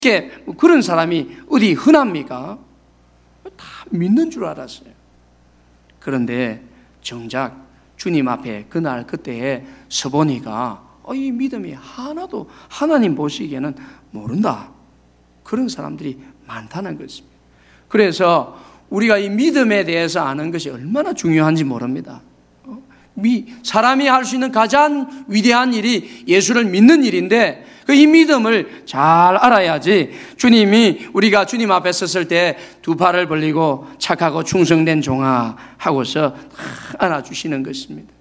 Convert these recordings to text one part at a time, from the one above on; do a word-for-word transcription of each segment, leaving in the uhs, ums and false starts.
그런 사람이 어디 흔합니까? 다 믿는 줄 알았어요. 그런데 정작 주님 앞에 그날 그때에 서보니까 이 믿음이 하나도 하나님 보시기에는 모른다. 그런 사람들이 많다는 것입니다. 그래서 우리가 이 믿음에 대해서 아는 것이 얼마나 중요한지 모릅니다. 사람이 할 수 있는 가장 위대한 일이 예수를 믿는 일인데 그 이 믿음을 잘 알아야지 주님이 우리가 주님 앞에 섰을 때 두 팔을 벌리고 착하고 충성된 종아 하고서 안아주시는 것입니다.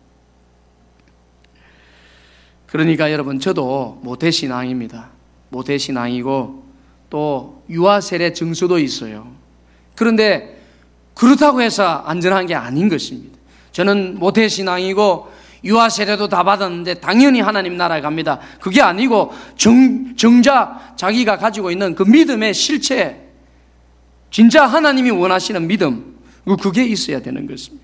그러니까 여러분 저도 모태신앙입니다. 모태신앙이고 또 유아세례 증서도 있어요. 그런데 그렇다고 해서 안전한 게 아닌 것입니다. 저는 모태신앙이고 유아세례도 다 받았는데 당연히 하나님 나라에 갑니다. 그게 아니고 정, 정작 자기가 가지고 있는 그 믿음의 실체, 진짜 하나님이 원하시는 믿음, 그게 있어야 되는 것입니다.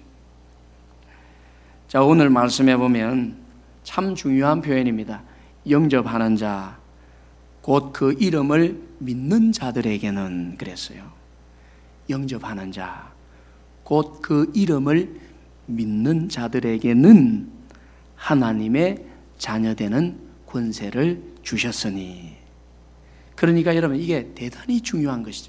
자, 오늘 말씀해 보면 참 중요한 표현입니다. 영접하는 자, 곧 그 이름을 믿는 자들에게는 그랬어요. 영접하는 자, 곧 그 이름을 믿는 자들에게는 하나님의 자녀되는 권세를 주셨으니. 그러니까 여러분 이게 대단히 중요한 것이죠.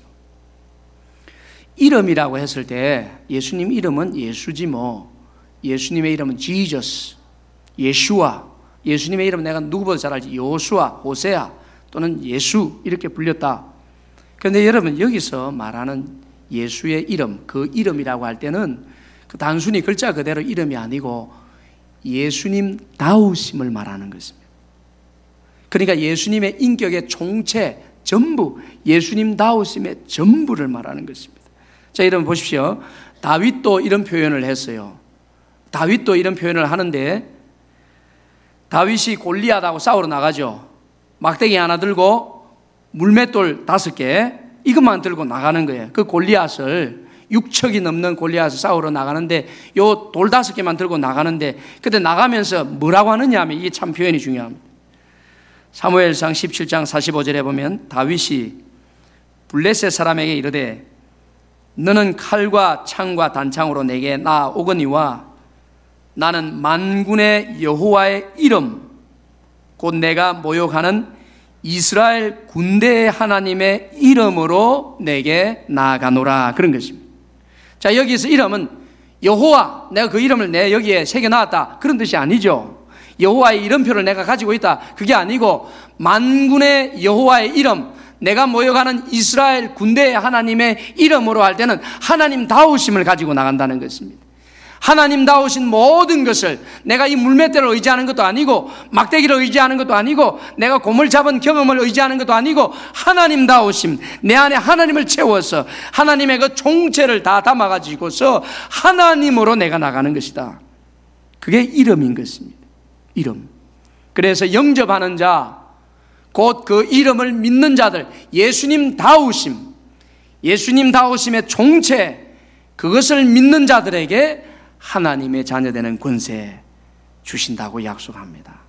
이름이라고 했을 때 예수님 이름은 예수지 뭐. 예수님의 이름은 지저스, 예슈아. 예수님의 이름은 내가 누구보다 잘 알지. 요수아, 호세아 또는 예수 이렇게 불렸다. 그런데 여러분 여기서 말하는 예수의 이름, 그 이름이라고 할 때는 그 단순히 글자 그대로 이름이 아니고 예수님 다우심을 말하는 것입니다. 그러니까 예수님의 인격의 총체, 전부, 예수님 다우심의 전부를 말하는 것입니다. 자, 여러분 보십시오. 다윗도 이런 표현을 했어요. 다윗도 이런 표현을 하는데 다윗이 골리앗하고 싸우러 나가죠. 막대기 하나 들고 물맷돌 다섯 개 이것만 들고 나가는 거예요. 그 골리앗을 육척이 넘는 골리앗을 싸우러 나가는데 요 돌 다섯 개만 들고 나가는데 그때 나가면서 뭐라고 하느냐 하면 이게 참 표현이 중요합니다. 사무엘상 십칠 장 사십오 절에 보면 다윗이 블레셋 사람에게 이르되 너는 칼과 창과 단창으로 내게 나오거니와 나는 만군의 여호와의 이름 곧 내가 모욕하는 이스라엘 군대의 하나님의 이름으로 내게 나아가노라. 그런 것입니다. 자, 여기서 이름은 여호와, 내가 그 이름을 내 여기에 새겨놨다 그런 뜻이 아니죠. 여호와의 이름표를 내가 가지고 있다 그게 아니고 만군의 여호와의 이름, 내가 모욕하는 이스라엘 군대의 하나님의 이름으로 할 때는 하나님 다우심을 가지고 나간다는 것입니다. 하나님 다우신 모든 것을 내가 이 물맷대를 의지하는 것도 아니고 막대기를 의지하는 것도 아니고 내가 고물 잡은 경험을 의지하는 것도 아니고 하나님 다우심, 내 안에 하나님을 채워서 하나님의 그 총체를 다 담아가지고서 하나님으로 내가 나가는 것이다. 그게 이름인 것입니다. 이름. 그래서 영접하는 자, 곧 그 이름을 믿는 자들, 예수님 다우심, 예수님 다우심의 총체, 그것을 믿는 자들에게 하나님의 자녀되는 권세 주신다고 약속합니다.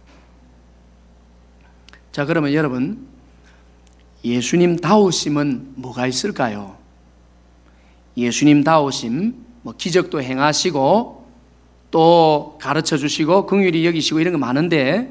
자, 그러면 여러분 예수님 다우심은 뭐가 있을까요? 예수님 다우심, 뭐 기적도 행하시고 또 가르쳐 주시고 긍휼히 여기시고 이런 거 많은데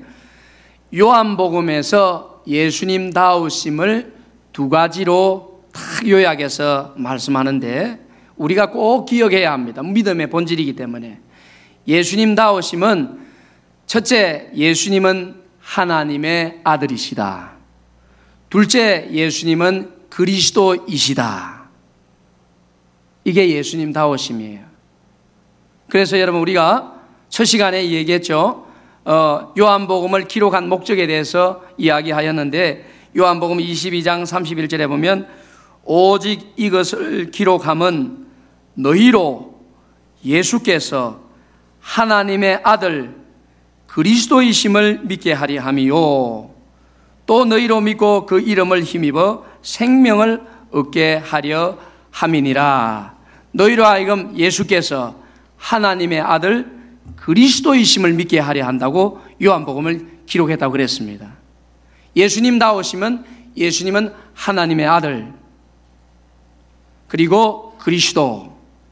요한복음에서 예수님 다우심을 두 가지로 딱 요약해서 말씀하는데 우리가 꼭 기억해야 합니다. 믿음의 본질이기 때문에. 예수님 다우심은 첫째, 예수님은 하나님의 아들이시다. 둘째, 예수님은 그리스도이시다. 이게 예수님 다우심이에요. 그래서 여러분 우리가 첫 시간에 얘기했죠. 어, 요한복음을 기록한 목적에 대해서 이야기하였는데 요한복음 이십이 장 삼십일 절에 보면 오직 이것을 기록함은 너희로 예수께서 하나님의 아들 그리스도이심을 믿게 하리 함이요 또 너희로 믿고 그 이름을 힘입어 생명을 얻게 하려 함이니라. 너희로 하여금 예수께서 하나님의 아들 그리스도이심을 믿게 하려 한다고 요한복음을 기록했다고 그랬습니다. 예수님 다우심은 예수님은 하나님의 아들, 그리고 그리스도.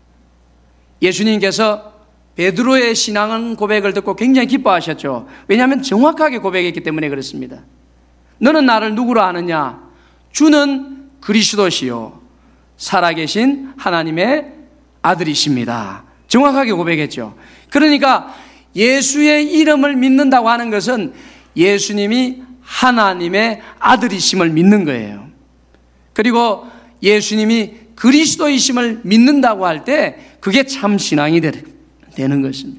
예수님께서 베드로의 신앙 고백을 듣고 굉장히 기뻐하셨죠. 왜냐하면 정확하게 고백했기 때문에 그렇습니다. 너는 나를 누구로 아느냐? 주는 그리스도시요 살아계신 하나님의 아들이십니다. 정확하게 고백했죠. 그러니까 예수의 이름을 믿는다고 하는 것은 예수님이 하나님의 아들이심을 믿는 거예요. 그리고 예수님이 그리스도이심을 믿는다고 할 때 그게 참 신앙이 되는 것입니다.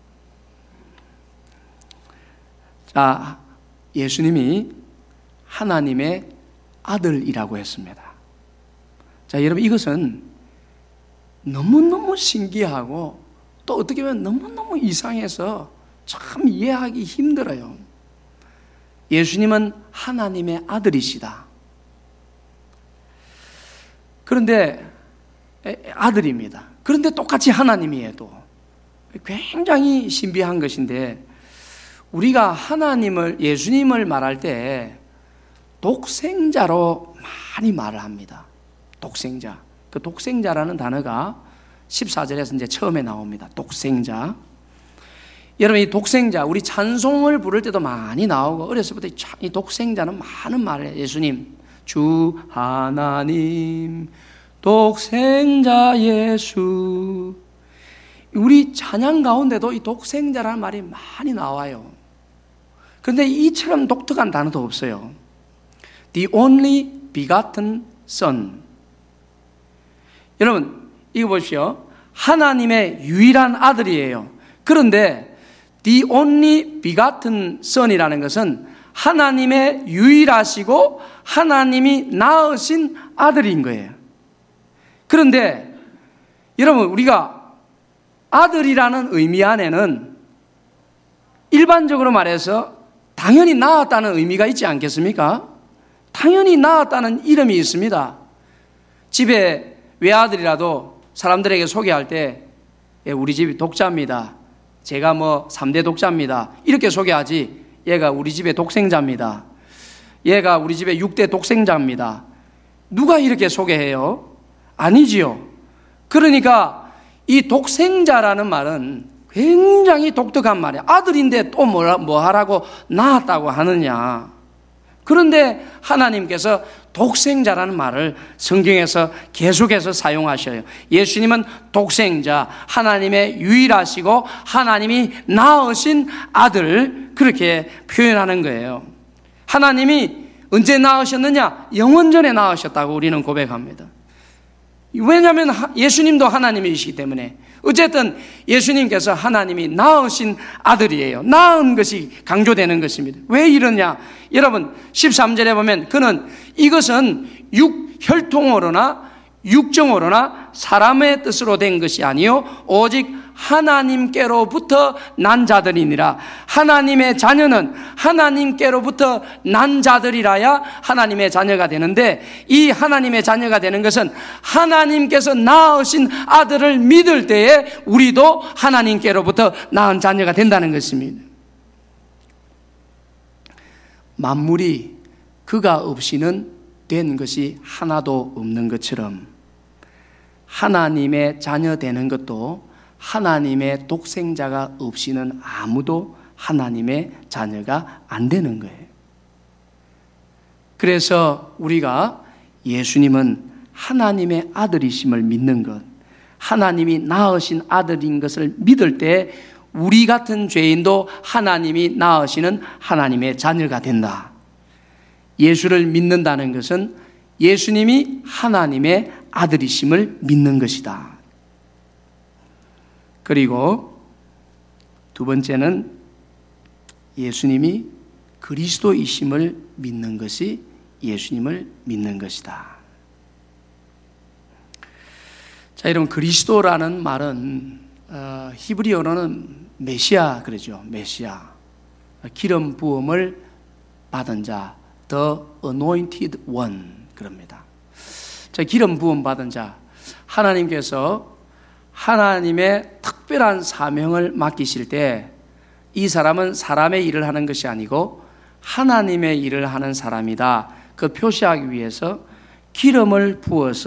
자, 예수님이 하나님의 아들이라고 했습니다. 자, 여러분, 이것은 너무너무 신기하고 또 어떻게 보면 너무너무 이상해서 참 이해하기 힘들어요. 예수님은 하나님의 아들이시다. 그런데 아들입니다. 그런데 똑같이 하나님이에요. 또 굉장히 신비한 것인데, 우리가 하나님을, 예수님을 말할 때 독생자로 많이 말을 합니다. 독생자. 그 독생자라는 단어가 십사 절에서 이제 처음에 나옵니다. 독생자. 여러분, 이 독생자, 우리 찬송을 부를 때도 많이 나오고, 어렸을 때부터 이 독생자는 많은 말을 해요. 예수님, 주 하나님, 독생자 예수. 우리 찬양 가운데도 이 독생자라는 말이 많이 나와요. 그런데 이처럼 독특한 단어도 없어요. The only begotten son. 여러분, 이거 보십시오. 하나님의 유일한 아들이에요. 그런데 The only begotten son이라는 것은 하나님의 유일하시고 하나님이 낳으신 아들인 거예요. 그런데 여러분, 우리가 아들이라는 의미 안에는 일반적으로 말해서 당연히 낳았다는 의미가 있지 않겠습니까? 당연히 낳았다는 이름이 있습니다. 집에 외아들이라도 사람들에게 소개할 때 우리 집이 독자입니다. 제가 뭐 삼 대 독자입니다. 이렇게 소개하지, 얘가 우리 집의 독생자입니다. 얘가 우리 집의 육 대 독생자입니다. 누가 이렇게 소개해요? 아니지요. 그러니까 이 독생자라는 말은 굉장히 독특한 말이야. 아들인데 또 뭐라, 뭐 하라고 낳았다고 하느냐. 그런데 하나님께서 독생자라는 말을 성경에서 계속해서 사용하셔요. 예수님은 독생자, 하나님의 유일하시고 하나님이 낳으신 아들, 그렇게 표현하는 거예요. 하나님이 언제 낳으셨느냐? 영원전에 낳으셨다고 우리는 고백합니다. 왜냐하면 예수님도 하나님이시기 때문에. 어쨌든 예수님께서 하나님이 낳으신 아들이에요. 낳은 것이 강조되는 것입니다. 왜 이러냐? 여러분, 십삼 절에 보면 그는 이것은 육혈통으로나 육정으로나 사람의 뜻으로 된 것이 아니요 오직 하나님께로부터 난 자들이니라. 하나님의 자녀는 하나님께로부터 난 자들이라야 하나님의 자녀가 되는데, 이 하나님의 자녀가 되는 것은 하나님께서 낳으신 아들을 믿을 때에 우리도 하나님께로부터 낳은 자녀가 된다는 것입니다. 만물이 그가 없이는 된 것이 하나도 없는 것처럼 하나님의 자녀 되는 것도 하나님의 독생자가 없이는 아무도 하나님의 자녀가 안 되는 거예요. 그래서 우리가 예수님은 하나님의 아들이심을 믿는 것, 하나님이 낳으신 아들인 것을 믿을 때 우리 같은 죄인도 하나님이 낳으시는 하나님의 자녀가 된다. 예수를 믿는다는 것은 예수님이 하나님의 아들이심을 믿는 것이다. 그리고 두 번째는 예수님이 그리스도이심을 믿는 것이 예수님을 믿는 것이다. 자, 여러분, 그리스도라는 말은 어, 히브리어로는 메시아 그러죠. 메시아, 기름 부음을 받은 자, the anointed one 그럽니다. 자, 기름 부음 받은 자, 하나님께서 하나님의 특별한 사명을 맡기실 때 이 사람은 사람의 일을 하는 것이 아니고 하나님의 일을 하는 사람이다. 그 표시하기 위해서 기름을 부어서